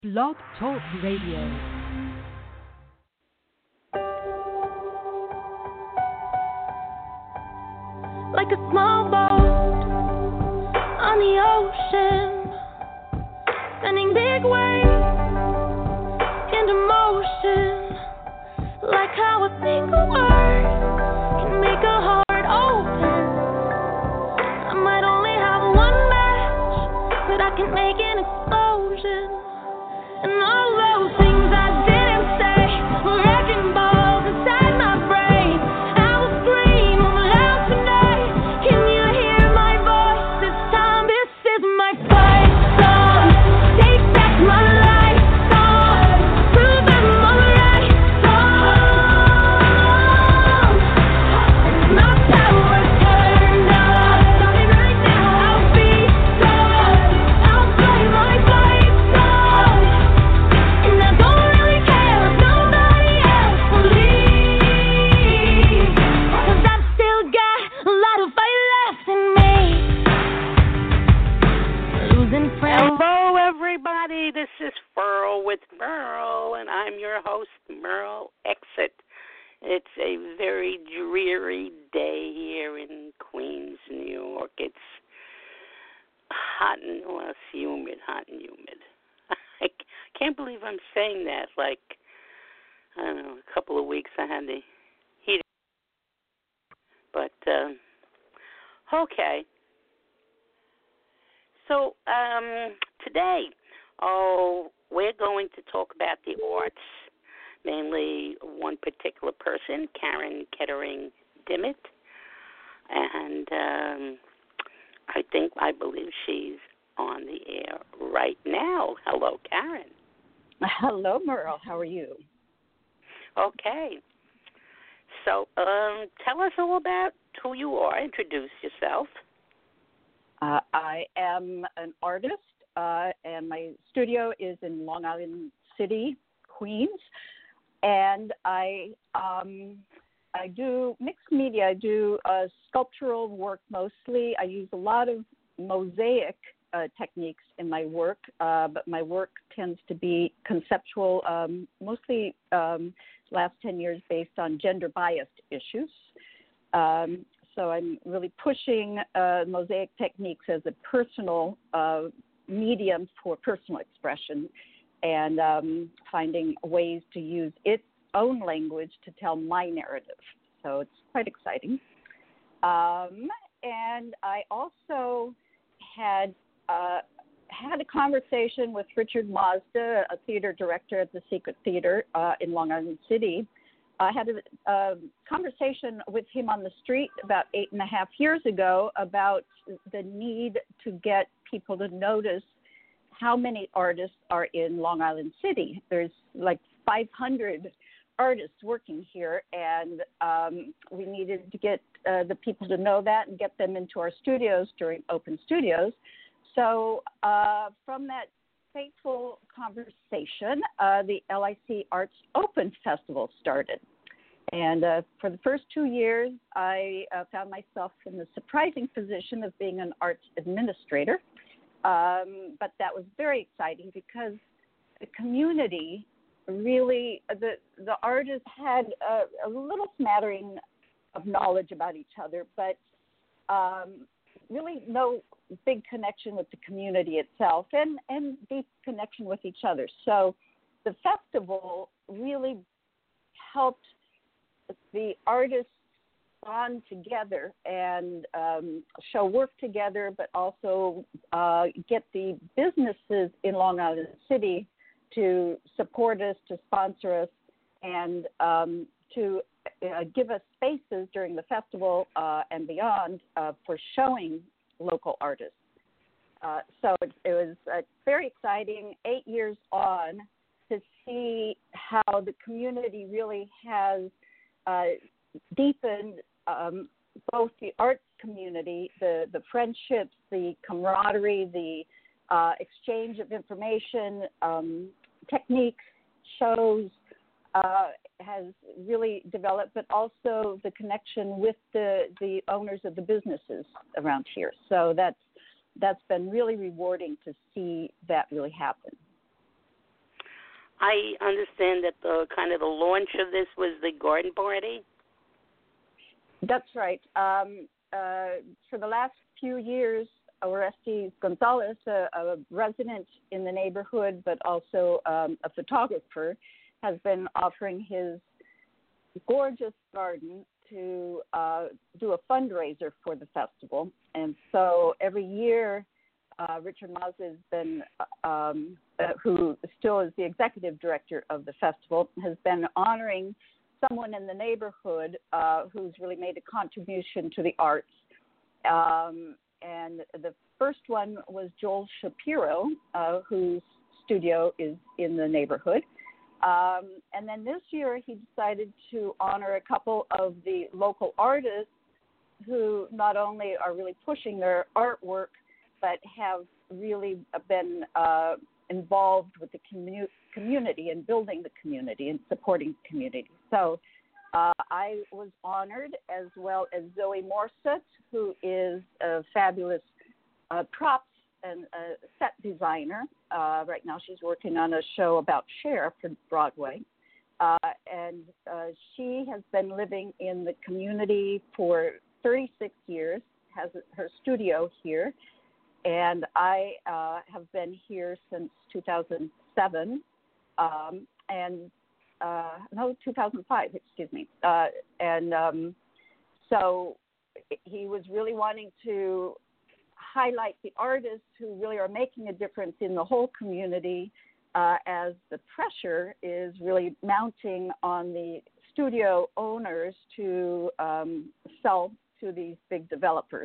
Blog Talk Radio. Like a small boat on the ocean, sending big waves into motion. Like how a single word can make a heart open. I might only have one match, but I can make an explosion. And all those things I didn't say were wrecking balls inside my brain. I will scream loud tonight. Can you hear my voice this time? This is my fight song. Take back my life song. Prove I'm alright song. My power turned on. Tell me right now I'll be gone. I'll play my fight song. And I don't really care if nobody else believes, 'cause I've still got a lot of fight left in me. Losing friends. Hello, everybody. This is Furl with Merle, and I'm your host, Merle Exit. It's a very dreary day here in Queens, New York. It's hot and humid, hot and humid. I can't believe I'm saying that. Like, I don't know, a couple of weeks I had the heat. But, okay. So, today, we're going to talk about the arts, mainly one particular person, Karen Kettering Dimmitt, and I believe she's on the air right now. Hello, Karen. Hello, Merle. How are you? Okay. So, tell us all about who you are. Introduce yourself. I am an artist, and my studio is in Long Island City, Queens. And I do mixed media. I do sculptural work mostly. I use a lot of mosaic techniques in my work, but my work tends to be conceptual, mostly last 10 years based on gender-biased issues. So I'm really pushing mosaic techniques as a personal medium for personal expression and finding ways to use its own language to tell my narrative. So it's quite exciting. And I also had a conversation with Richard Mazda, a theater director at the Secret Theater in Long Island City. I had a conversation with him on the street about 8.5 years ago about the need to get people to notice how many artists are in Long Island City. There's like 500 artists working here, and we needed to get the people to know that and get them into our studios during open studios. So from that fateful conversation, the LIC Arts Open Festival started. And for the first 2 years, I found myself in the surprising position of being an arts administrator. But that was very exciting because the community really, the artists had a little smattering of knowledge about each other, but really no big connection with the community itself and deep connection with each other. So the festival really helped the artists bond together and show work together, but also get the businesses in Long Island City to support us, to sponsor us, and to give us spaces during the festival and beyond for showing local artists. So it was very exciting 8 years on to see how the community really has deepened both the arts community, the friendships, the camaraderie, the exchange of information, techniques, shows has really developed, but also the connection with the owners of the businesses around here. So that's been really rewarding to see that really happen. I understand that the kind of the launch of this was the garden party. That's right. For the last few years, Orestes Gonzalez, a resident in the neighborhood, but also a photographer, has been offering his gorgeous garden to do a fundraiser for the festival. And so every year, Richard Mazza has been, who still is the executive director of the festival, has been honoring someone in the neighborhood who's really made a contribution to the arts. And the first one was Joel Shapiro, whose studio is in the neighborhood. And then this year he decided to honor a couple of the local artists who not only are really pushing their artwork, but have really been involved with the community and building the community and supporting the community. So I was honored, as well as Zoe Morset, who is a fabulous props and set designer. Right now she's working on a show about Cher for Broadway. And she has been living in the community for 36 years, has her studio here. And I have been here since 2007, 2005, excuse me. So he was really wanting to highlight the artists who really are making a difference in the whole community, as the pressure is really mounting on the studio owners to sell to these big developers.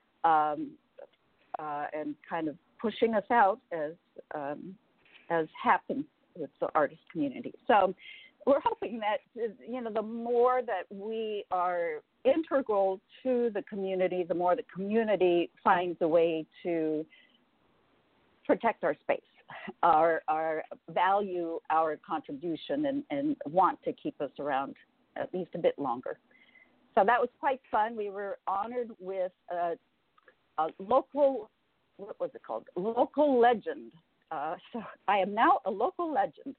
And kind of pushing us out as happens with the artist community. So we're hoping that, the more that we are integral to the community, the more the community finds a way to protect our space, our value, our contribution, and want to keep us around at least a bit longer. So that was quite fun. We were honored with a local, what was it called? Local legend. So I am now a local legend.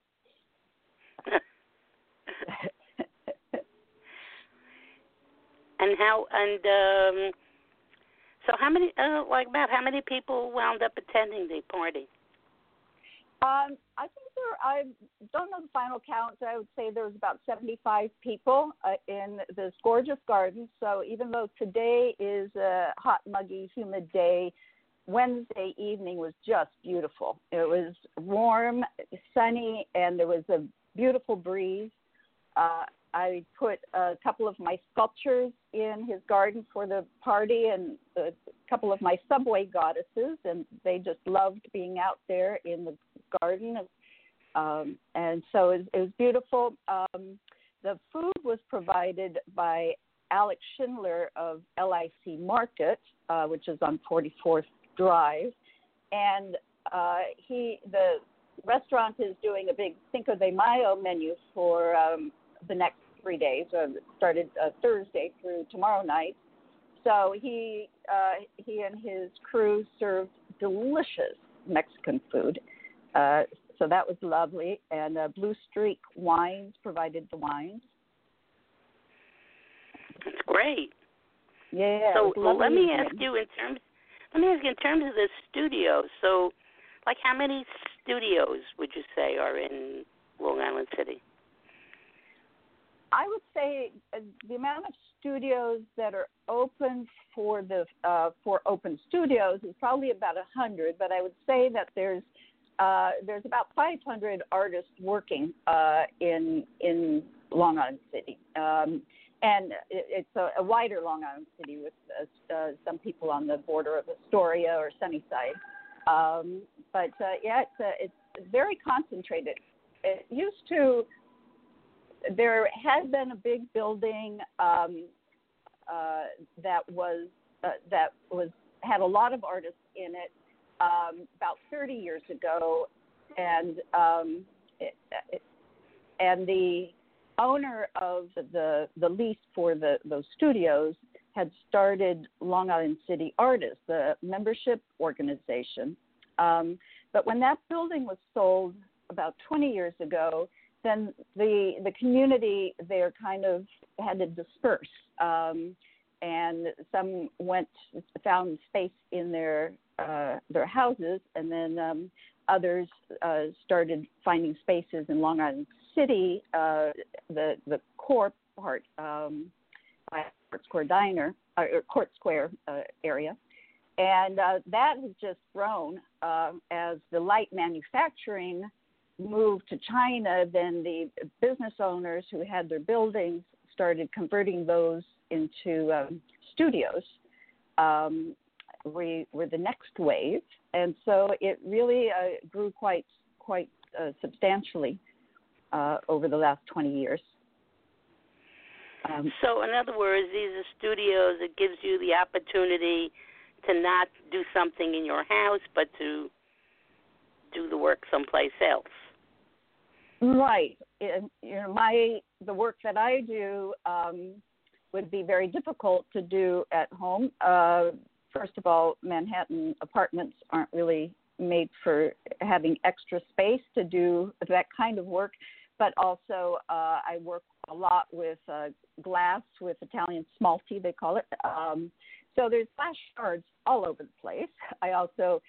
So how many, about how many people wound up attending the party? I think I don't know the final count. I would say there was about 75 people in this gorgeous garden. So even though today is a hot, muggy, humid day, Wednesday evening was just beautiful. It was warm, sunny, and there was a beautiful breeze. I put a couple of my sculptures in his garden for the party, and a couple of my subway goddesses, and they just loved being out there in the garden. And so it was beautiful. The food was provided by Alex Schindler of LIC Market, which is on 44th Drive. And the restaurant is doing a big Cinco de Mayo menu for the next 3 days. It started Thursday through tomorrow night. So he and his crew served delicious Mexican food. So that was lovely. And Blue Streak Wines provided the wines. That's great. Yeah. So let me ask you in terms of the studios. So, like, how many studios would you say are in Long Island City? I would say the amount of studios that are open for open studios is probably about 100. But I would say that there's about 500 artists working in Long Island City. And it's a wider Long Island City with some people on the border of Astoria or Sunnyside. But it's very concentrated. It used to. There had been a big building that had a lot of artists in it about 30 years ago, and the owner of the lease for those studios had started Long Island City Artists, the membership organization. But when that building was sold about 20 years ago, then the community there kind of had to disperse, and some found space in their houses, and then others started finding spaces in Long Island City, the core part, by Court Square Diner or Court Square area. And that has just grown as the light manufacturing moved to China. Then the business owners who had their buildings started converting those into studios. We were the next wave, and so it really grew quite substantially over the last 20 years. So, in other words, these are studios that gives you the opportunity to not do something in your house, but to do the work someplace else. Right. The work that I do would be very difficult to do at home. First of all, Manhattan apartments aren't really made for having extra space to do that kind of work. But also, I work a lot with glass, with Italian smalty, they call it. So there's glass shards all over the place. I also,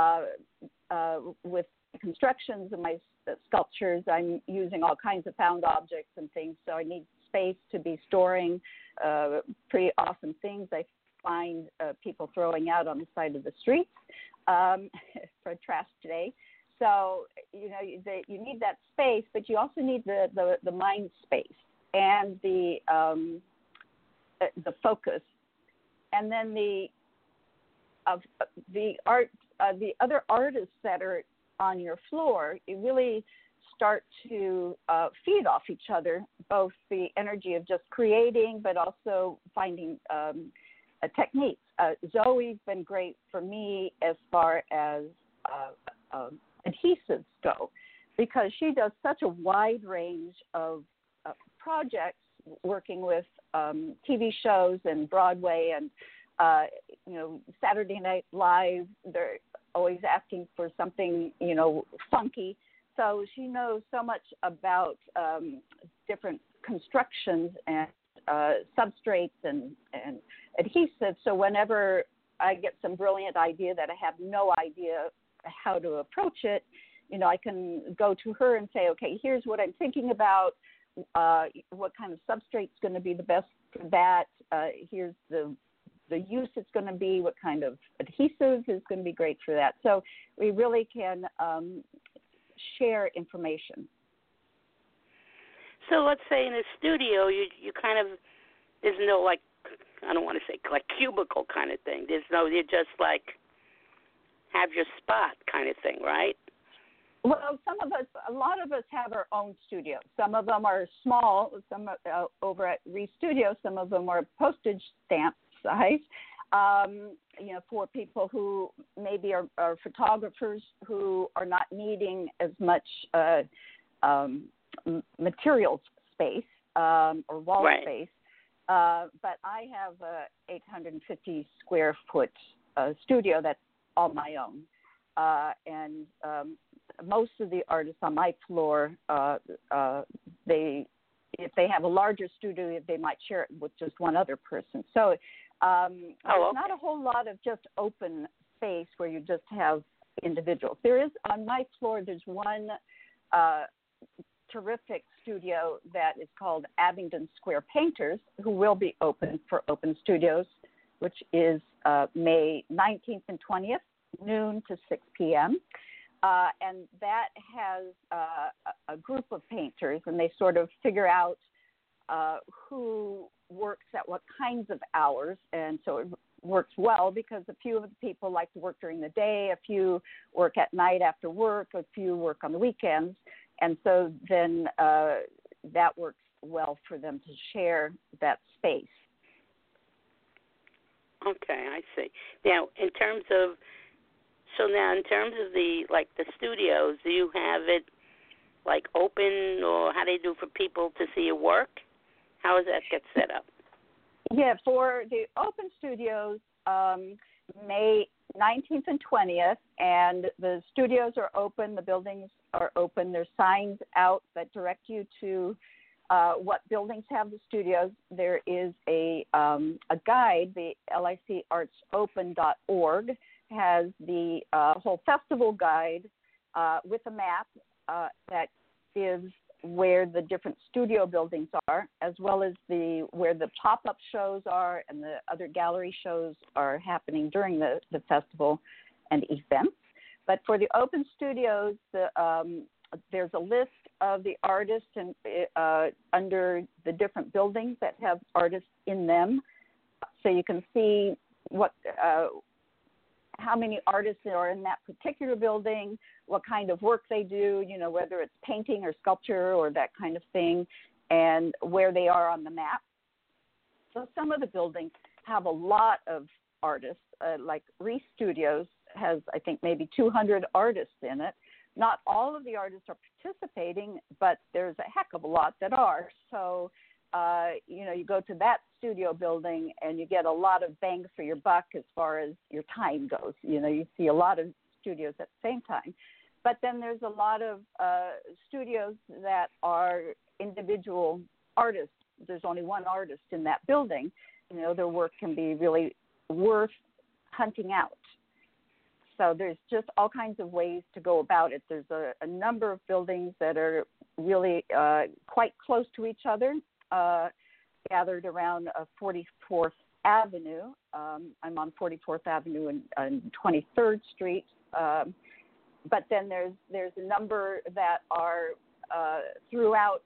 with constructions of my sculptures, I'm using all kinds of found objects and things. So I need space to be storing pretty awesome things I find people throwing out on the side of the streets for trash today. So, you need that space, but you also need the mind space and the focus, and then the other artists that are on your floor. You really start to feed off each other, both the energy of just creating, but also finding techniques. Zoe's been great for me as far as adhesives go, because she does such a wide range of projects, working with TV shows and Broadway and Saturday Night Live. They're always asking for something funky. So she knows so much about different constructions and substrates and adhesives. So whenever I get some brilliant idea that I have no idea how to approach it, I can go to her and say, okay, here's what I'm thinking about. What kind of substrate is going to be the best for that? Here's the use it's going to be. What kind of adhesive is going to be great for that? So we really can share information. So let's say in a studio, you kind of, there's no I don't want to say like cubicle kind of thing. You just have your spot kind of thing, right? Well, a lot of us have our own studios. Some of them are small, some over at Re Studio, some of them are postage stamp size, for people who maybe are photographers who are not needing as much materials space or wall space. But I have a 850 square foot studio that's all my own. And most of the artists on my floor, if they have a larger studio, they might share it with just one other person. So there's not a whole lot of just open space where you just have individuals. There is, on my floor, there's one terrific studio that is called Abingdon Square Painters, who will be open for open studios, which is May 19th and 20th, noon to 6 p.m. And that has a group of painters, and they sort of figure out who works at what kinds of hours. And so it works well because a few of the people like to work during the day, a few work at night after work, a few work on the weekends. And so then that works well for them to share that space. Okay, I see. Now, in terms of the studios, do you have it open, or how do you do for people to see your work? How does that get set up? Yeah, for the open studios, May 19th and 20th, and the studios are open. The buildings are open. There's signs out that direct you to what buildings have the studios. There is a guide. The licartsopen.org has the whole festival guide with a map that gives where the different studio buildings are, as well as where the pop-up shows are and the other gallery shows are happening during the festival and events. But for the open studios, there's a list of the artists and under the different buildings that have artists in them, so you can see how many artists are in that particular building, what kind of work they do, whether it's painting or sculpture or that kind of thing, and where they are on the map. So some of the buildings have a lot of artists, like Reese Studios has, I think, maybe 200 artists in it. Not all of the artists are participating, but there's a heck of a lot that are. So, you go to that studio building and you get a lot of bang for your buck as far as your time goes. You see a lot of studios at the same time. But then there's a lot of studios that are individual artists. There's only one artist in that building. Their work can be really worth hunting out. So there's just all kinds of ways to go about it. There's a number of buildings that are really quite close to each other, gathered around 44th Avenue. I'm on 44th Avenue and 23rd Street. But then there's a number that are throughout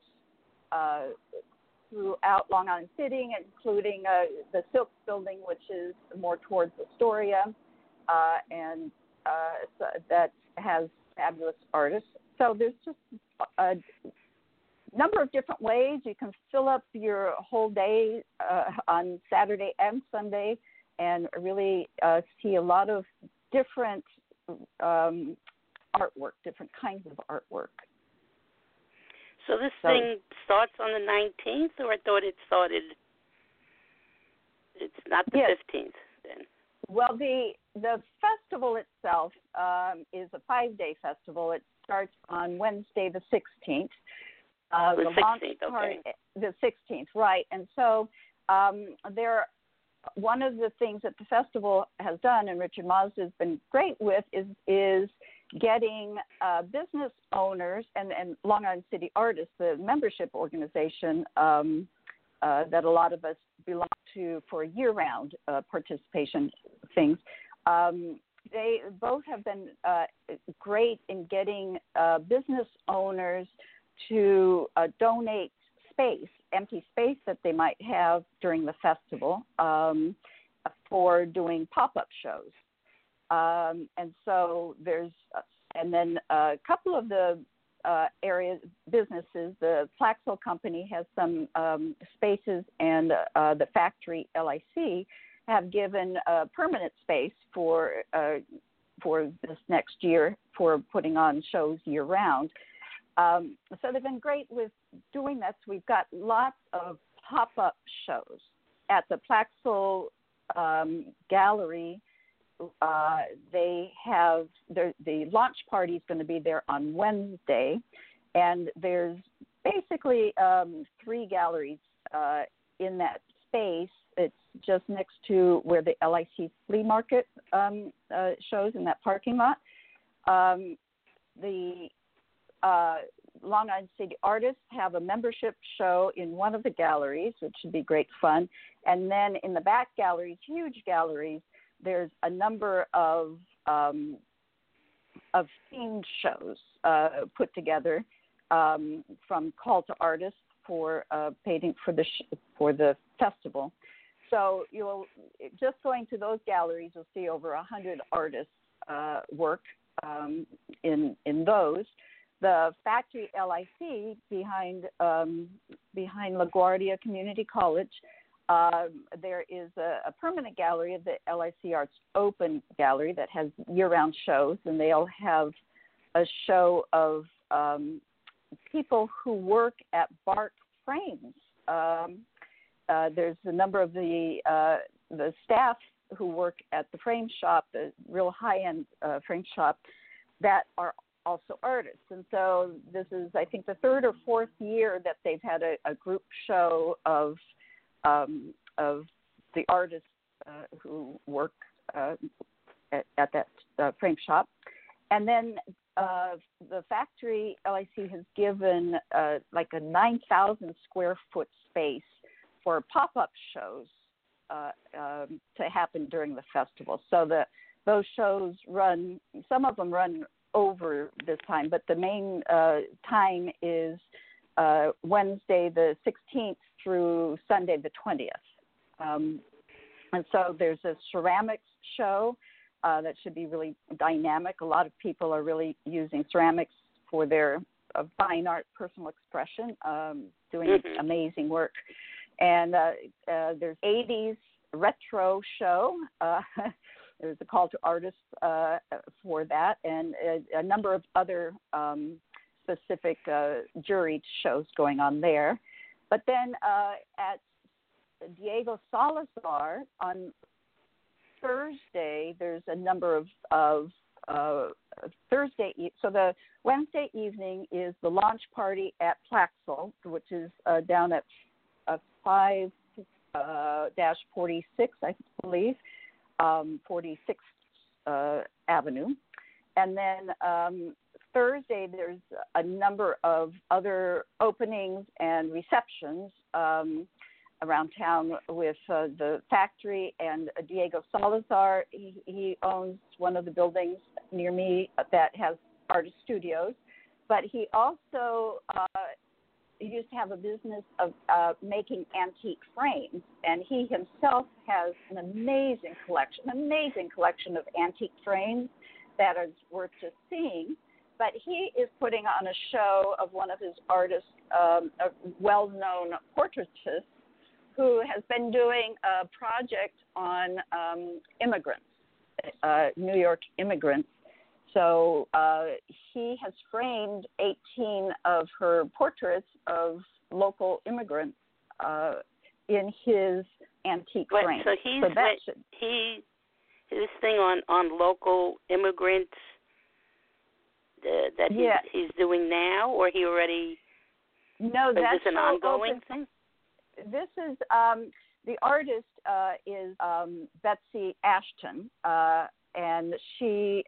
Long Island City, including the Silks Building, which is more towards Astoria, and so that has fabulous artists. So there's just a number of different ways you can fill up your whole day on Saturday and Sunday and really see a lot of different artwork, different kinds of artwork. So this thing starts on the 19th, or I thought it started, it's not the 15th then? Well, the festival itself is a 5-day festival. It starts on Wednesday the 16th. The 16th, okay. The 16th, right. And so one of the things that the festival has done, and Richard Mazda has been great with, is getting business owners and Long Island City Artists, the membership organization that a lot of us belong to for year-round participation things. They both have been great in getting business owners to donate space, empty space that they might have during the festival for doing pop-up shows. And so and then a couple of the area businesses, the Flaxel Company has some spaces, and the Factory LIC have given permanent space for this next year for putting on shows year-round. So they've been great with doing that. So we've got lots of pop-up shows at the Flaxel Gallery. They have the launch party is going to be there on Wednesday, and there's basically 3 galleries in that space. It's just next to where the LIC flea market shows in that parking lot. The Long Island City Artists have a membership show in one of the galleries, which should be great fun. And then in the back galleries, huge galleries, there's a number of themed shows put together from Call to Artists for painting for the festival. So you'll just going to those galleries, you'll see over 100 artists work in those. The Factory LIC behind LaGuardia Community College, there is a permanent gallery, the LIC Arts Open Gallery, that has year-round shows, and they'll have a show of people who work at Bark Frames. There's a number of the staff who work at the frame shop, the real high-end frame shop, that are also artists. And so this is, I think, the third or fourth year that they've had a group show of the artists who work at that frame shop. And then the factory, LIC, has given like a 9,000 square foot space for pop-up shows to happen during the festival. So those shows run, some of them run over this time, but the main time is Wednesday the 16th through Sunday the 20th. And so there's a ceramics show that should be really dynamic. A lot of people are really using ceramics for their fine art personal expression, doing amazing work. And there's 80s retro show. There's a call to artists for that, and a number of other specific juried shows going on there. But then at Diego Salazar on Thursday, there's a number of Thursday. So the Wednesday evening is the launch party at Plaxel, which is down at 5-46, I believe, 46th Avenue. And then Thursday, there's a number of other openings and receptions around town with the factory and Diego Salazar. He owns one of the buildings near me that has artist studios, but he also used to have a business of making antique frames, and he himself has an amazing collection of antique frames that are worth just seeing. But he is putting on a show of one of his artists, a well-known portraitist, who has been doing a project on immigrants, New York immigrants. So he has framed 18 of her portraits of local immigrants in his antique frame. So his thing on local immigrants that he's doing now, or he already? No, that's this an ongoing thing. This is the artist is Betsy Ashton, and she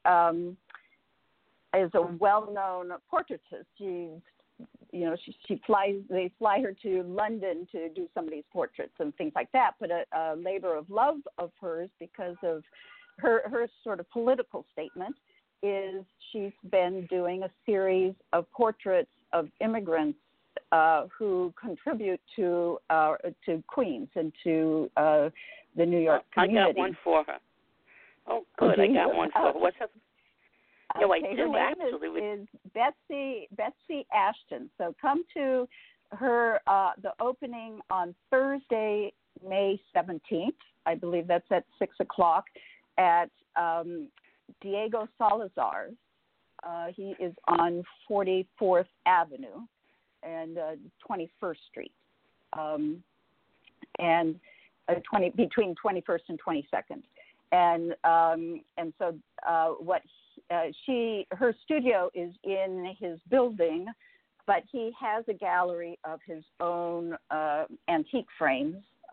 is a well-known portraitist. They fly her to London to do some of these portraits and things like that. But a labor of love of hers, because of her sort of political statement, is she's been doing a series of portraits of immigrants who contribute to Queens and to the New York community. I got one for her. Oh, good. I got one for her. What's her? No, I do her actually. Name is Betsy Ashton. So come to her the opening on Thursday, May 17th. I believe that's at 6:00 at Diego Salazar's. He is on 44th Avenue and 21st Street, and between 21st and 22nd. And so what her studio is in his building, but he has a gallery of his own antique frames,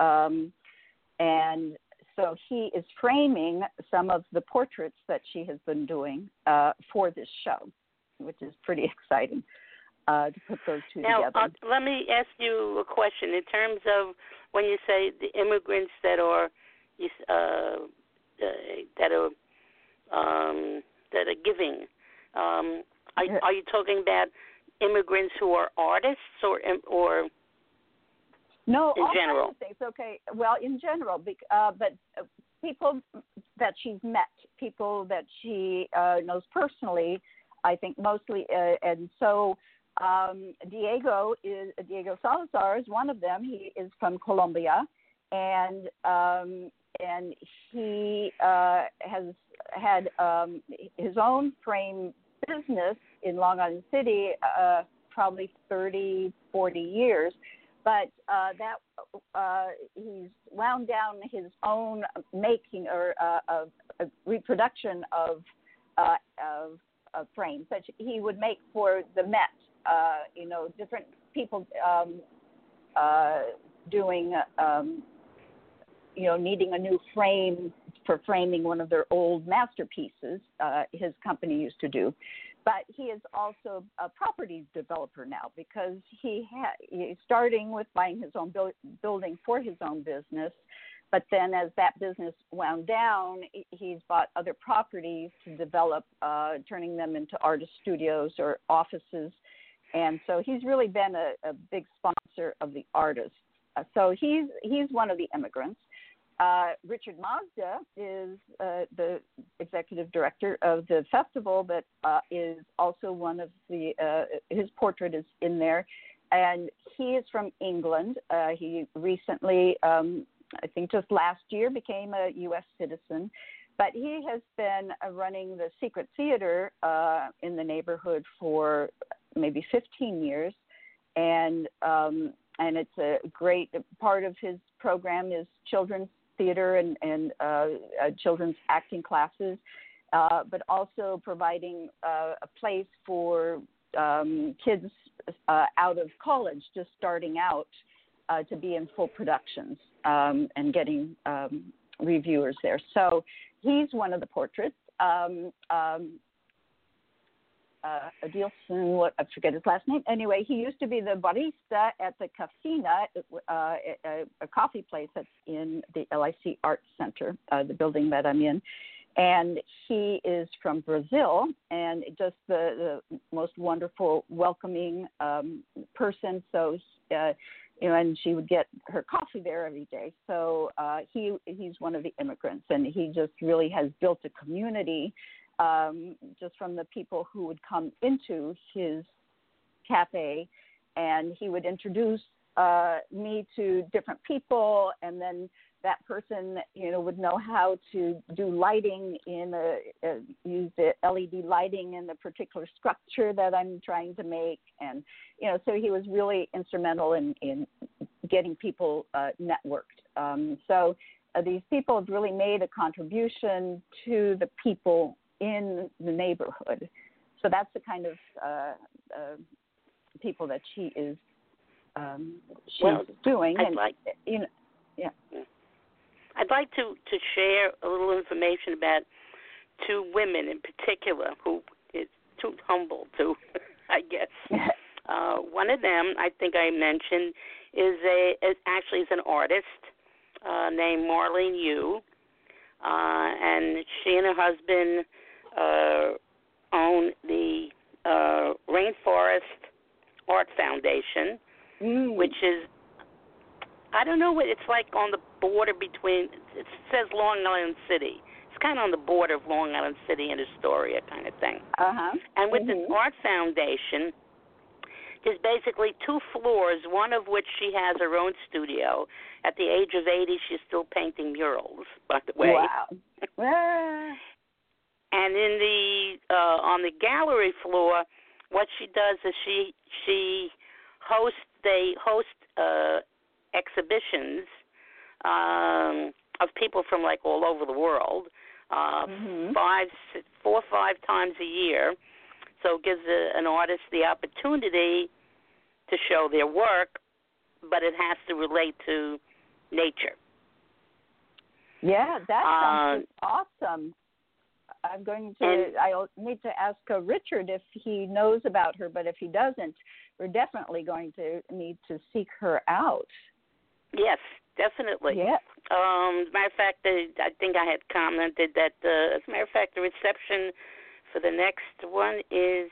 and so he is framing some of the portraits that she has been doing for this show, which is pretty exciting to put those two together. Now, let me ask you a question. In terms of when you say the immigrants that are giving, are you talking about immigrants who are artists or no, in all general? Kinds of things. Okay, well, in general, but people that she's met, people that she knows personally, I think mostly, and so Diego Salazar is one of them. He is from Colombia, and he has had his own frame business in Long Island City, probably 30, 40 years. but he's wound down his own making or a reproduction of frames that he would make for the Met. Different people doing, needing a new frame for framing one of their old masterpieces. His company used to do. But he is also a property developer now because he's starting with buying his own building for his own business. But then as that business wound down, he's bought other properties to develop, turning them into artist studios or offices. And so he's really been a big sponsor of the artists. So he's one of the immigrants. Richard Mazda is the executive director of the festival, but is also one of his portrait is in there. And he is from England. He recently, I think just last year, became a U.S. citizen. But he has been running the Secret Theater in the neighborhood for maybe 15 years. And it's a great part of his program is children's theater and children's acting classes, but also providing a place for kids out of college, just starting out, to be in full productions and getting reviewers there. So he's one of the portraits. Adilson, I forget his last name. Anyway, he used to be the barista at the Cafina, a coffee place that's in the LIC Arts Center, the building that I'm in. And he is from Brazil, and just the most wonderful, welcoming person. So, and she would get her coffee there every day. So he's one of the immigrants, and he just really has built a community just from the people who would come into his cafe, and he would introduce me to different people, and then that person, would know how to do lighting use the LED lighting in the particular structure that I'm trying to make, and so he was really instrumental in getting people networked. So these people have really made a contribution to the people in the neighborhood. So that's the kind of people that she is doing. I'd like to share a little information about two women in particular who is too humble to, I guess. One of them, I think I mentioned, is an artist named Marlene Yu, and she and her husband own the Rainforest Art Foundation, which is, I don't know what it's like on the border between, it says Long Island City. It's kind of on the border of Long Island City and Astoria kind of thing. And with this art foundation, there's basically 2 floors, one of which she has her own studio. At the age of 80, she's still painting murals, by the way. Wow. And in on the gallery floor, what she does is she hosts exhibitions of people from like all over the world, 4 or 5 times a year. So it gives an artist the opportunity to show their work, but it has to relate to nature. Yeah, that sounds awesome. I'll need to ask Richard if he knows about her, but if he doesn't, we're definitely going to need to seek her out. Yes, definitely. Yeah. As a matter of fact, I think I had commented that, as a matter of fact, the reception for the next one is,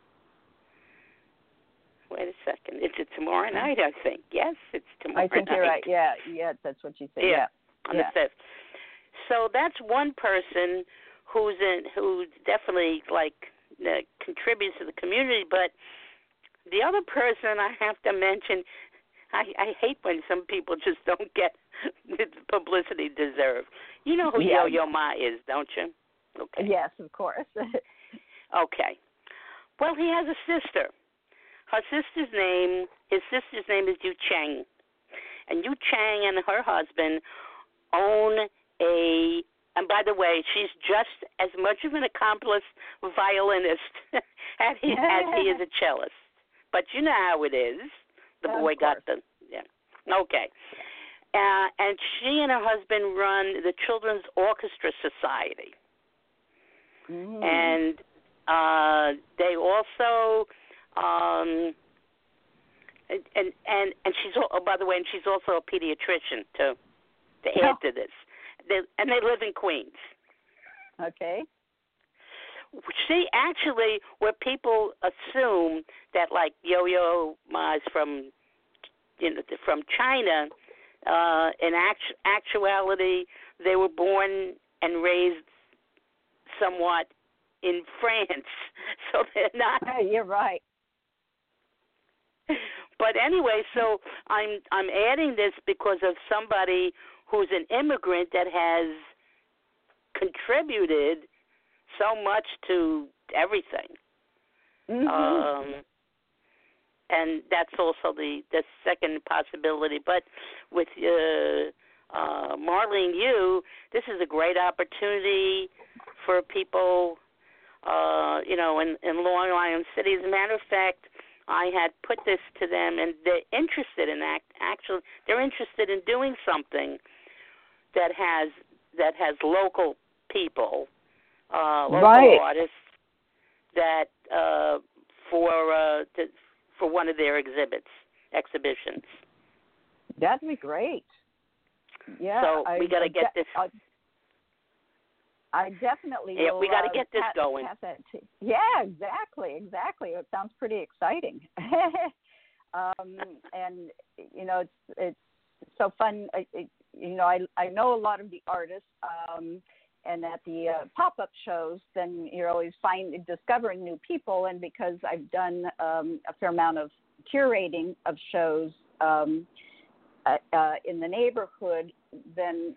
wait a second, is it tomorrow night, I think? Yes, it's tomorrow night. I think you're right. Yeah, that's what you said. Yeah. On the 5th. So that's one person who definitely contributes to the community, but the other person I have to mention, I hate when some people just don't get the publicity deserved. You know who Yo-Yo Ma is, don't you? Okay. Yes, of course. Okay. Well, he has a sister his sister's name is Yu Chang. And Yu Chang and her husband own and by the way, she's just as much of an accomplished violinist as he is a cellist. But you know how it is. The boy got okay. And she and her husband run the Children's Orchestra Society. Mm. And they also and she's by the way, and she's also a pediatrician to add to this. They live in Queens. Okay. See, actually, where people assume that like Yo-Yo Ma's from China, in actuality, they were born and raised somewhat in France, so they're not. You're right. But anyway, so I'm adding this because of somebody who's an immigrant that has contributed so much to everything. Mm-hmm. And that's also the second possibility. But with Marlene Yu, this is a great opportunity for people, in Long Island City. As a matter of fact, I had put this to them, and they're interested in actually. They're interested in doing something that has local people, local artists that for one of their exhibitions. That'd be great. Yeah. So we got to get this. I definitely will. Yeah, we got to get this going. Pass that yeah, exactly. It sounds pretty exciting. And it's so fun. I know a lot of the artists, and at the pop-up shows, then you're always discovering new people. And because I've done a fair amount of curating of shows in the neighborhood, then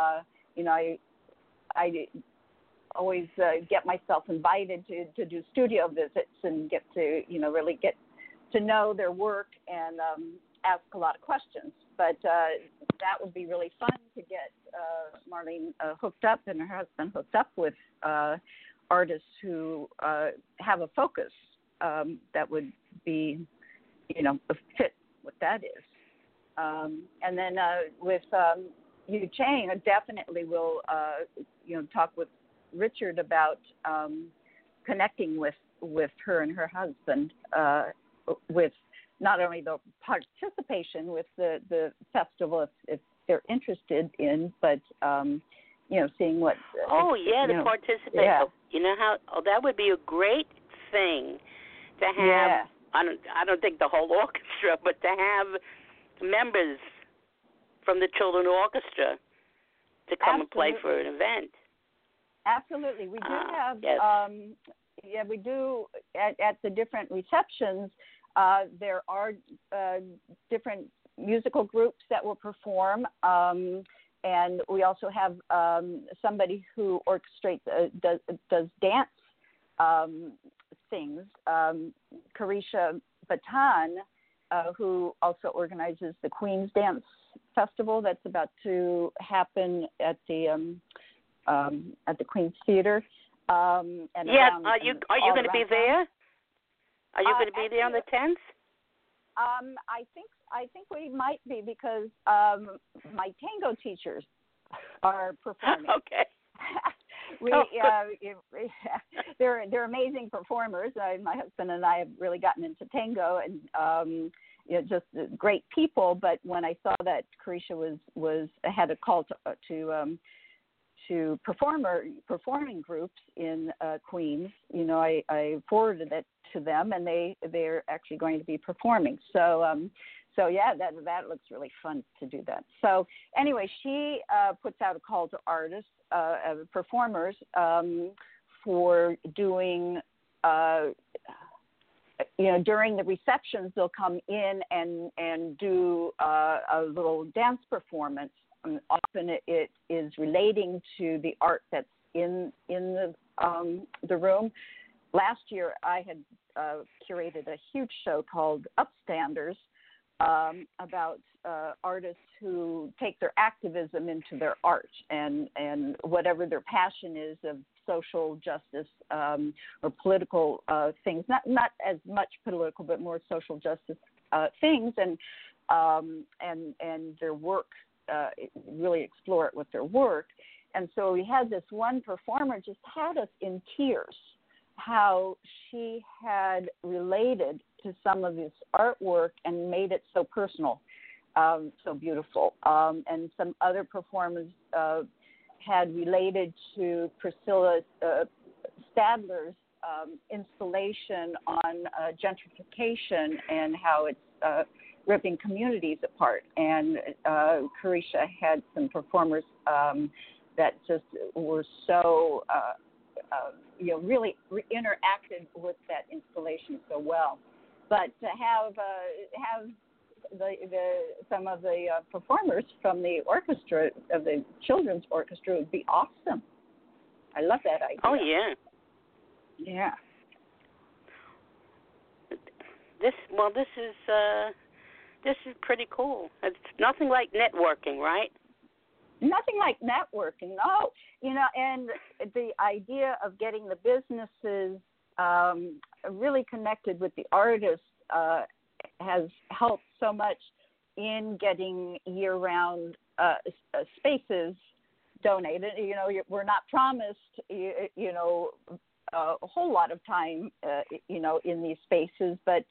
I always get myself invited to do studio visits and get to really get to know their work and ask a lot of questions. But that would be really fun to get Marlene hooked up and her husband hooked up with artists who have a focus that would be, fit what that is. And then with Yu Chang, I definitely will, talk with Richard about connecting with her and her husband with not only the participation with the festival if they're interested in, but seeing what. The participation. Yeah. You know how? Oh, that would be a great thing to have. Yeah. I don't think the whole orchestra, but to have members from the children's orchestra to come and play for an event. Absolutely. We do have, yes. We do at the different receptions, there are different musical groups that will perform, and we also have somebody who orchestrates, does dance things, Carisha Batan, who also organizes the Queen's Dance Festival that's about to happen at the Queen's Theater. And are you going to be there? Are you going to be there on the 10th? I think we might be because my tango teachers are performing. Okay. They're amazing performers. My husband and I have really gotten into tango, and just great people. But when I saw that Carisha had a call to performing groups in Queens, I forwarded it to them, and they're actually going to be performing. So yeah, that looks really fun to do that. So anyway, she puts out a call to artists, performers, for doing, during the receptions, they'll come in and do a little dance performance. Often it is relating to the art that's in the room. Last year, I had curated a huge show called Upstanders about artists who take their activism into their art and whatever their passion is of social justice or political things, not as much political, but more social justice things, and their work, really explore it with their work. And so we had this one performer just had us in tears, how she had related to some of this artwork and made it so personal, so beautiful. And some other performers had related to Priscilla Stadler's installation on gentrification and how it's ripping communities apart. And Carisha had some performers that just were so, really interacted with that installation so well. But to have some of the performers from the orchestra, of the children's orchestra, would be awesome. I love that idea. Oh, yeah. Yeah. This is pretty cool. It's nothing like networking, right? Nothing like networking, no. And the idea of getting the businesses really connected with the artists has helped so much in getting year-round spaces donated. We're not promised, a whole lot of time, in these spaces, but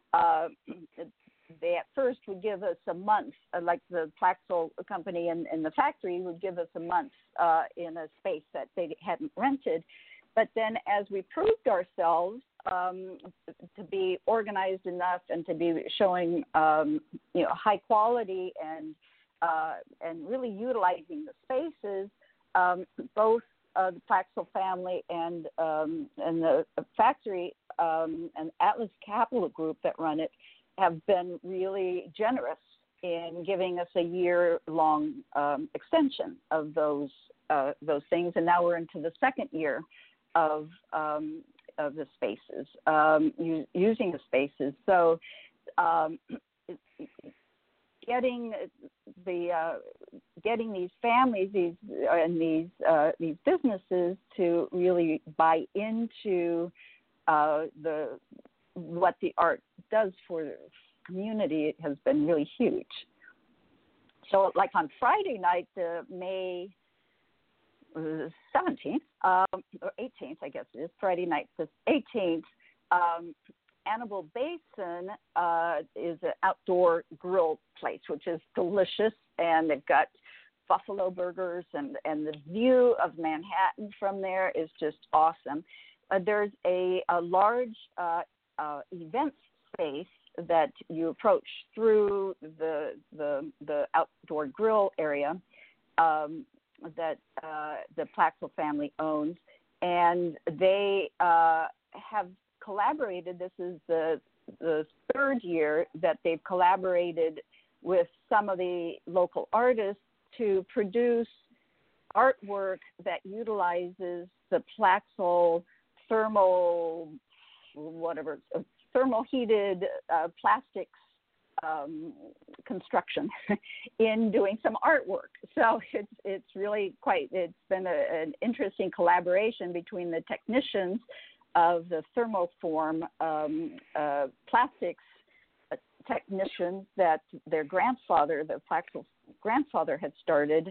they at first would give us a month, like the Plaxel company and the factory would give us a month in a space that they hadn't rented. But then as we proved ourselves to be organized enough and to be showing, high quality and really utilizing the spaces, both the Plaxel family and the factory and Atlas Capital Group that run it have been really generous in giving us a year-long extension of those things, and now we're into the second year of the spaces, using the spaces. So, getting these families, these businesses to really buy into what the art does for the community has been really huge. So, like on Friday night, May 17th, or 18th, I guess it is, Friday night, the 18th, Annabelle Basin is an outdoor grill place, which is delicious, and they've got buffalo burgers, and the view of Manhattan from there is just awesome. There's a large event space that you approach through the outdoor grill area that the Plaxel family owns, and they have collaborated. This is the third year that they've collaborated with some of the local artists to produce artwork that utilizes the Plaxel thermal heated plastics construction in doing some artwork. So it's really it's been an interesting collaboration between the technicians of the thermoform plastics technicians that their grandfather, the Plaxel grandfather, had started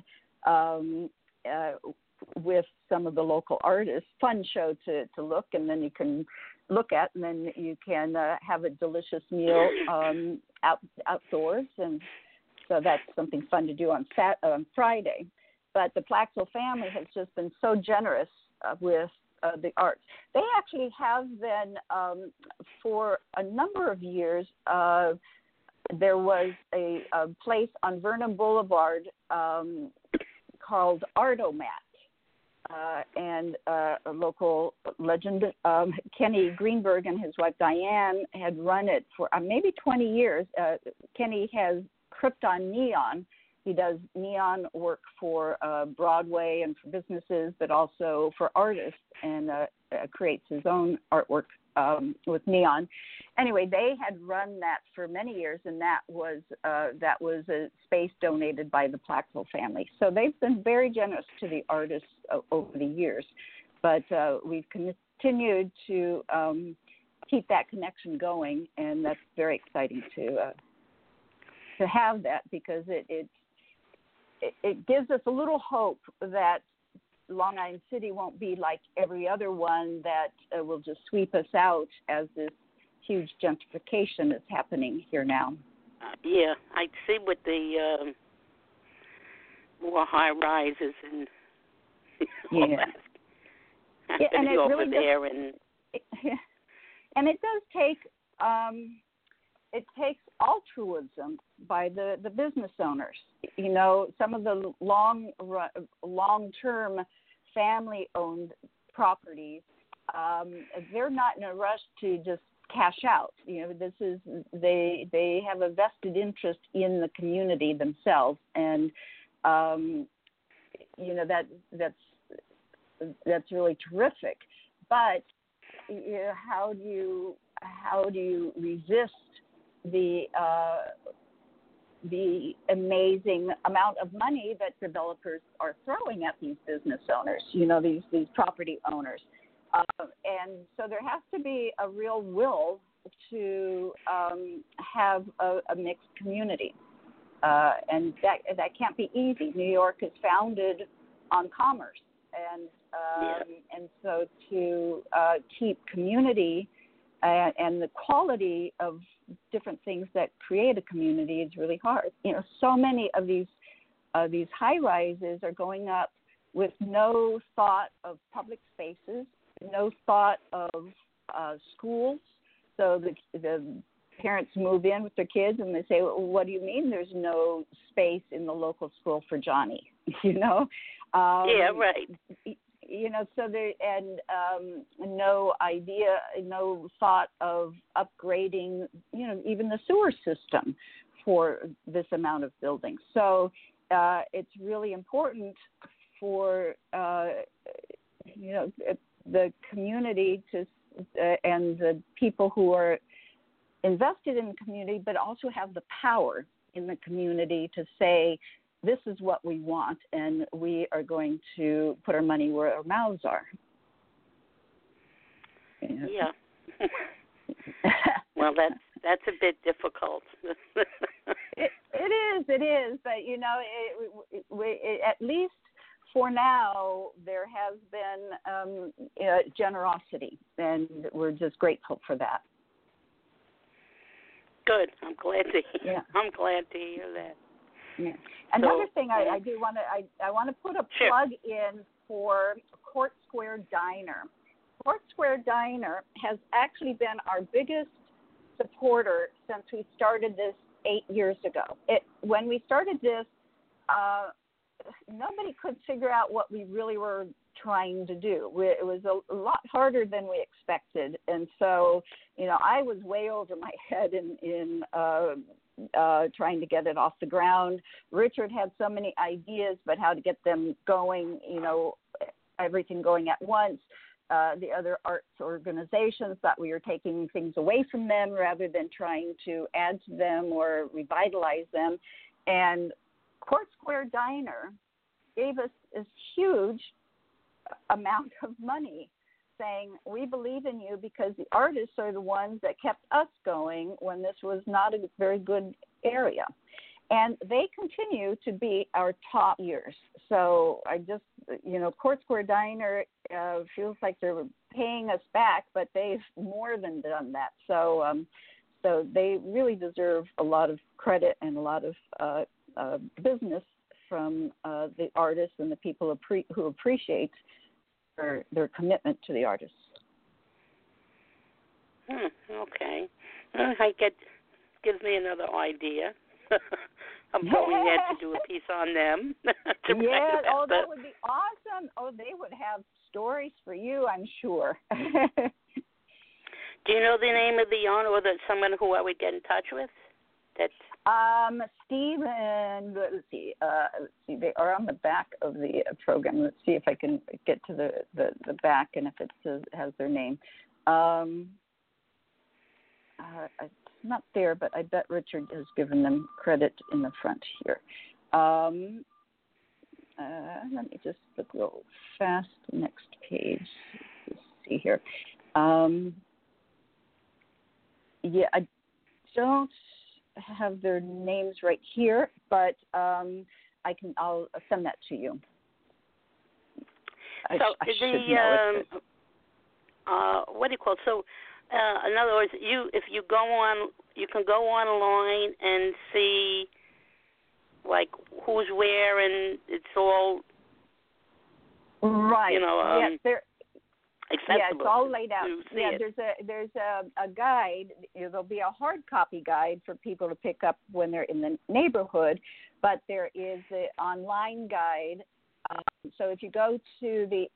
with some of the local artists. Fun show to look, and then you can look at, and then you can have a delicious meal outdoors, and so that's something fun to do on Friday. But the Plaxel family has just been so generous with the arts. They actually have been, for a number of years, there was a place on Vernon Boulevard called Artomat. And a local legend, Kenny Greenberg, and his wife Diane had run it for maybe 20 years. Kenny has Krypton Neon. He does neon work for Broadway and for businesses, but also for artists, and creates his own artwork with Neon. Anyway, they had run that for many years, and that was a space donated by the Plackville family. So they've been very generous to the artists over the years. But we've continued to keep that connection going, and that's very exciting to have that, because it gives us a little hope that Long Island City won't be like every other one that will just sweep us out as this huge gentrification is happening here now. Yeah, I see with the more high rises and all yeah. that. Yeah, and it over really there and it does take it takes altruism by the business owners. You know, some of the long-term family-owned properties, they're not in a rush to just cash out. You know, they have a vested interest in the community themselves, and you know, that's really terrific. But you know, how do you resist the amazing amount of money that developers are throwing at these business owners, you know, these property owners? And so there has to be a real will to have a mixed community. And that can't be easy. New York is founded on commerce. And so to keep community and the quality of different things that create a community is really hard. You know, so many of these high rises are going up with no thought of public spaces, no thought of schools. So the parents move in with their kids and they say, well, what do you mean there's no space in the local school for Johnny? You know? Yeah, right. You know, so no idea, no thought of upgrading, you know, even the sewer system for this amount of buildings. So it's really important for, you know, the community to and the people who are invested in the community, but also have the power in the community to say, this is what we want, and we are going to put our money where our mouths are. Yeah. Well, that's a bit difficult. It is, but you know, at least for now, there has been generosity, and we're just grateful for that. Good. I'm glad to hear. Yeah. I'm glad to hear that. Yeah. Another thing I do want to I want to put a plug in for Court Square Diner. Court Square Diner has actually been our biggest supporter since we started this 8 years ago. When we started this, nobody could figure out what we really were trying to do. It was a lot harder than we expected, and so you know, I was way over my head in trying to get it off the ground. Richard had so many ideas about how to get them going, you know, everything going at once. The other arts organizations thought we were taking things away from them rather than trying to add to them or revitalize them. And Court Square Diner gave us this huge amount of money, saying, we believe in you because the artists are the ones that kept us going when this was not a very good area. And they continue to be our top years. So I just, you know, Court Square Diner feels like they're paying us back, but they've more than done that. So so they really deserve a lot of credit and a lot of business from the artists and the people who appreciate their commitment to the artists. Okay. Gives me another idea. I'm going there to do a piece on them. Yeah, that would be awesome. Oh, they would have stories for you, I'm sure. Do you know the name of the owner or someone who I would get in touch with? Steve and let's see, they are on the back of the program. Let's see if I can get to the back and if it has their name. it's not there, but I bet Richard has given them credit in the front here. Let me just look real fast. Next page. Let's see here. Yeah, I don't have their names right here, but I'll send that to you. What do you call it? So, in other words, if you go on, you can go online and see like who's where, and it's all right. Accessible. Yeah, it's all laid out. Yeah, there's a guide. There'll be a hard copy guide for people to pick up when they're in the neighborhood, but there is an online guide. So if you go to the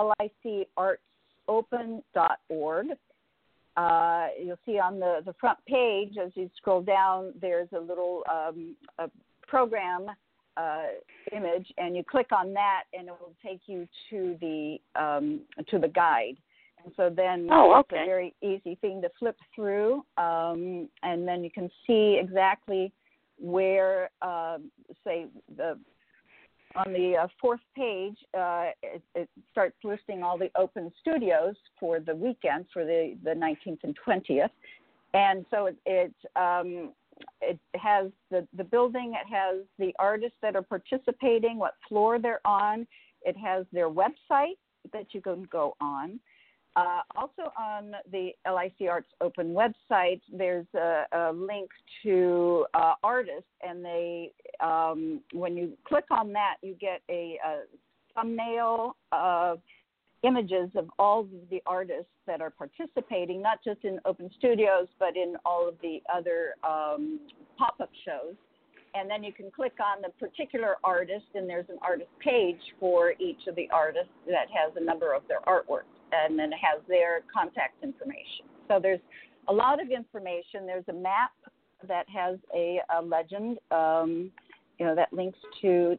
licartsopen.org, you'll see on the front page, as you scroll down, there's a little a program image, and you click on that, and it will take you to the guide. And so then it's a very easy thing to flip through, and then you can see exactly where, say, on the fourth page, it starts listing all the open studios for the weekend, for the 19th and 20th. And so it has the building, it has the artists that are participating, what floor they're on. It has their website that you can go on. Also on the LIC Arts Open website, there's a link to artists, and they when you click on that, you get a thumbnail of images of all of the artists that are participating, not just in open studios, but in all of the other pop-up shows. And then you can click on the particular artist, and there's an artist page for each of the artists that has a number of their artwork, and then it has their contact information. So there's a lot of information. There's a map that has a legend, that links to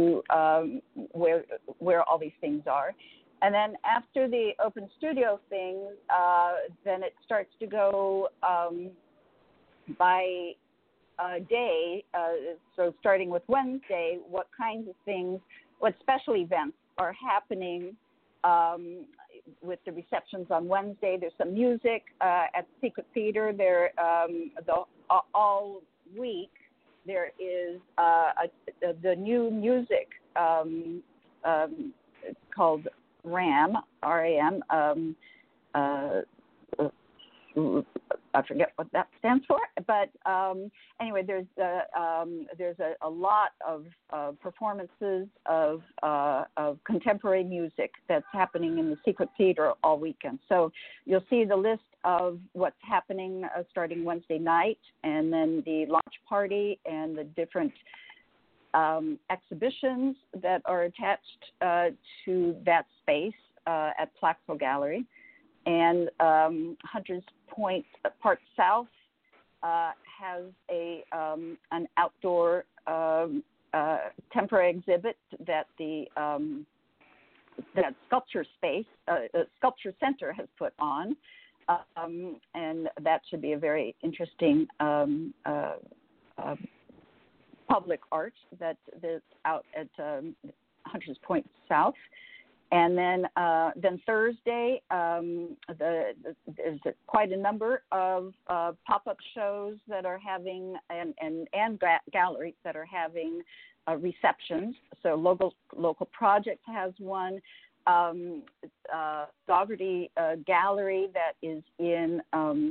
where all these things are. And then after the open studio thing, then it starts to go by day. So starting with Wednesday, what kinds of things, what special events are happening with the receptions on Wednesday. There's some music at Secret Theater. There, all week, there is the new music called RAM, R-A-M. I forget what that stands for, but anyway, there's a lot of performances of contemporary music that's happening in the Secret Theater all weekend. So you'll see the list of what's happening starting Wednesday night, and then the launch party and the different exhibitions that are attached to that space at Plaxel Gallery. And Hunters Point Park South has an outdoor temporary exhibit that that Sculpture Space, Sculpture Center has put on, and that should be a very interesting public art that's out at Hunters Point South. And then Thursday, there's quite a number of pop-up shows that are having and galleries that are having receptions. So local Project has one. Dougherty Gallery that is in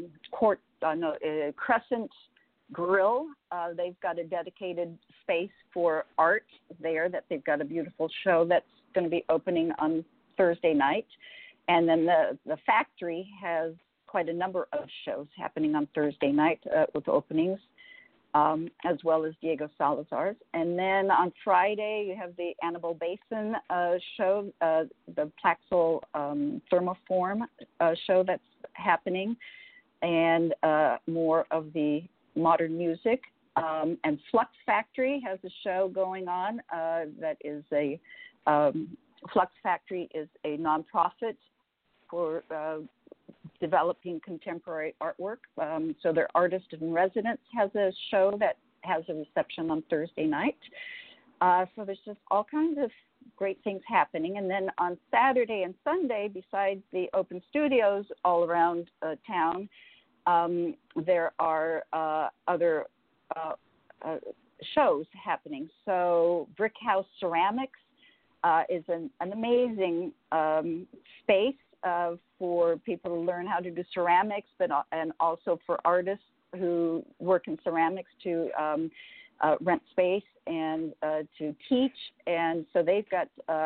Crescent Grill. They've got a dedicated space for art there that they've got a beautiful show that's going to be opening on Thursday night. And then the Factory has quite a number of shows happening on Thursday night with openings, as well as Diego Salazar's. And then on Friday, you have the Annabelle Basin show, the Plaxel Thermoform show that's happening, and more of the modern music. And Flux Factory has a show going on that is Flux Factory is a nonprofit for developing contemporary artwork. So their artist in residence has a show that has a reception on Thursday night. So there's just all kinds of great things happening. And then on Saturday and Sunday, besides the open studios all around town, there are other shows happening. So Brick House Ceramics is an amazing space for people to learn how to do ceramics, and also for artists who work in ceramics to rent space and to teach. And so they've got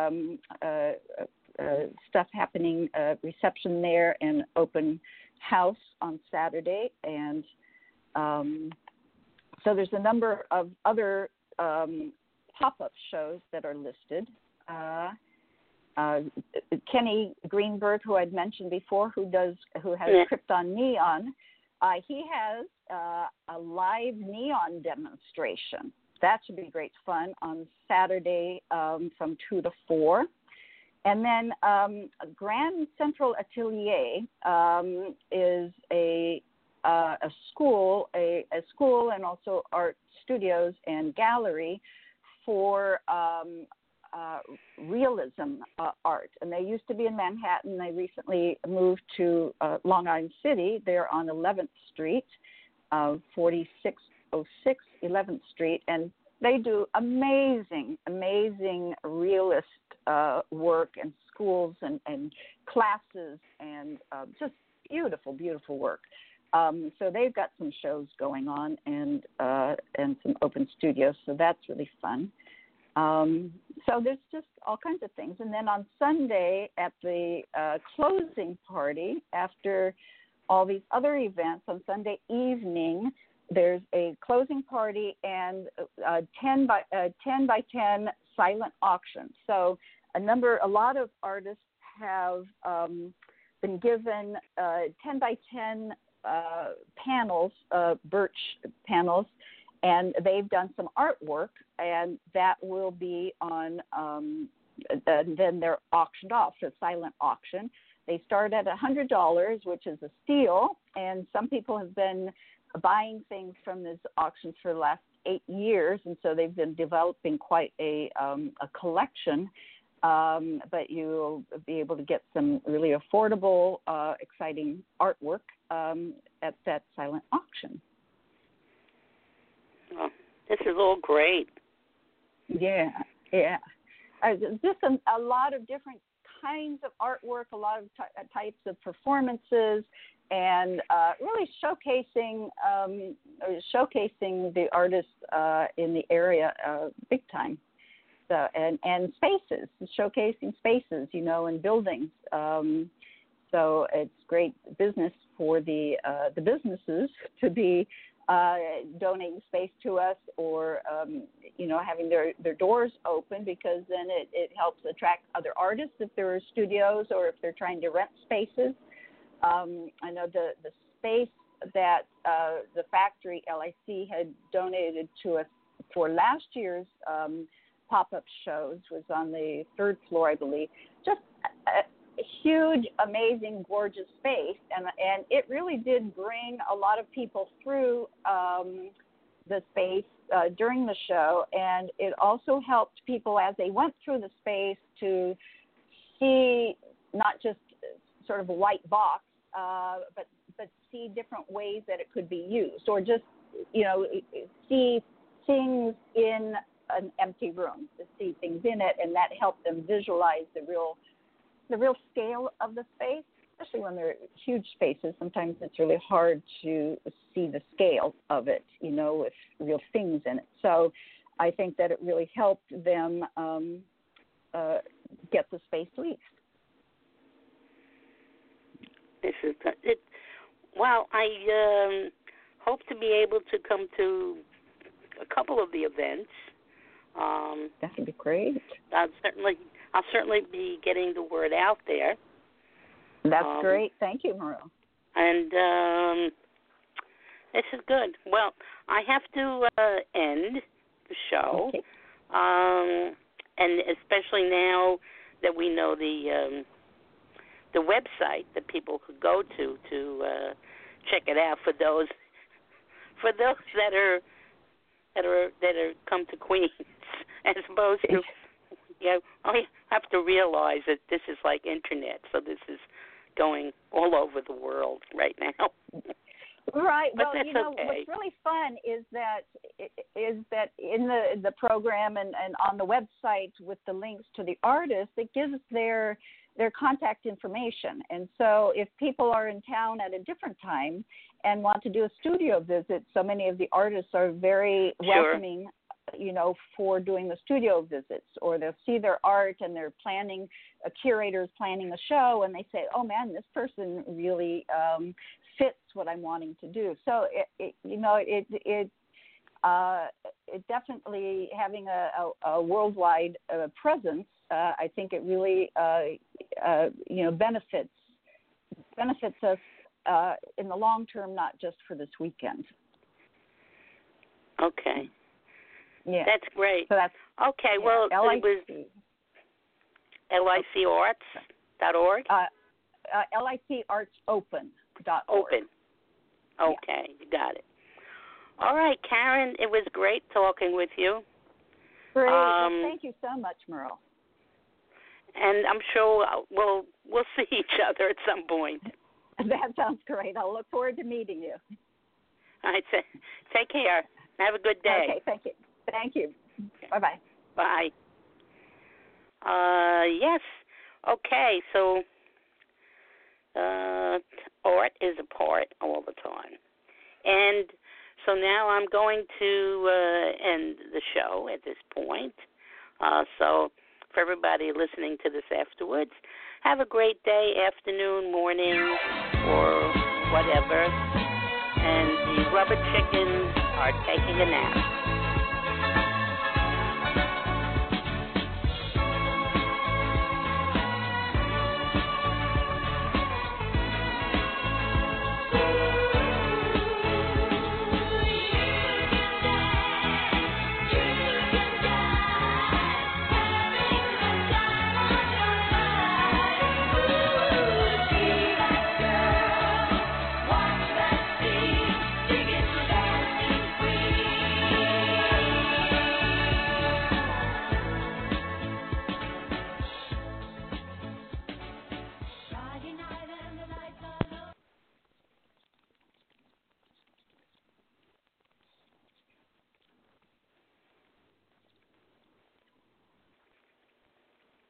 stuff happening, reception there and open house on Saturday. And so there's a number of other pop-up shows that are listed. Kenny Greenberg, who I'd mentioned before, who has Krypton Neon, he has a live neon demonstration. That should be great fun on Saturday from 2 to 4. And then Grand Central Atelier is a school and also art studios and gallery for realism art. And they used to be in Manhattan. They recently moved to Long Island City. They're on 11th Street, 4606 11th Street. And they do amazing realist work and schools and classes and just beautiful work. So they've got some shows going on and some open studios. So that's really fun. So there's just all kinds of things. And then on Sunday at the closing party, after all these other events, on Sunday evening, there's a closing party and a 10 by 10 silent auction. So a lot of artists have been given 10 by 10 panels, birch panels, and they've done some artwork, and that will be on, then they're auctioned off, so silent auction. They start at $100, which is a steal, and some people have been buying things from this auction for the last 8 years, and so they've been developing quite a collection. But you'll be able to get some really affordable, exciting artwork at that silent auction. Oh, this is all great. Yeah. Just a lot of different kinds of artwork, a lot of types of performances, and really showcasing the artists in the area big time. So, and spaces, showcasing spaces, and buildings. So it's great business for the businesses to be donating space to us, or having their doors open, because then it helps attract other artists if there are studios or if they're trying to rent spaces. I know the space that the factory LIC had donated to us for last year's pop-up shows was on the 3rd floor, I believe. Just a huge, amazing, gorgeous space, and it really did bring a lot of people through the space during the show, and it also helped people as they went through the space to see not just sort of a white box, but see different ways that it could be used, or just see things in an empty room, to see things in it, and that helped them visualize the real scale of the space. Especially when they're huge spaces, sometimes it's really hard to see the scale of it, with real things in it. So I think that it really helped them get the space leased. This is it. Well, I hope to be able to come to a couple of the events. That would be great. I'll certainly be getting the word out there. That's great. Thank you, Maru. And this is good. Well, I have to end the show, okay. And especially now that we know the the website that people could go to check it out for those that are come to Queens, as opposed to you have to realize that this is like internet, so this is going all over the world right now. Right. But Well, that's you know, okay. what's really fun is that in the program and on the website with the links to the artists, it gives their contact information. And so if people are in town at a different time and want to do a studio visit, so many of the artists are very welcoming, you know, for doing the studio visits, or they'll see their art and they're planning, a curator's planning a show, and they say, oh man, this person really fits what I'm wanting to do. So it definitely, having a worldwide presence, I think it really benefits us in the long term, not just for this weekend. Okay. Yeah, that's great. So that's okay. Yeah, Well, LIC. it was licarts.org. LICartsopen.org. Open. Okay, you got it. All right, Karen. It was great talking with you. Great. Well, thank you so much, Merle. And I'm sure we'll see each other at some point. That sounds great. I'll look forward to meeting you. All right. Take care. Have a good day. Okay. Thank you. Thank you. Bye-bye. Bye. Yes. Okay. So art is a part all the time. And so now I'm going to end the show at this point. So for everybody listening to this afterwards, have a great day, afternoon, morning, or whatever. And the rubber chickens are taking a nap.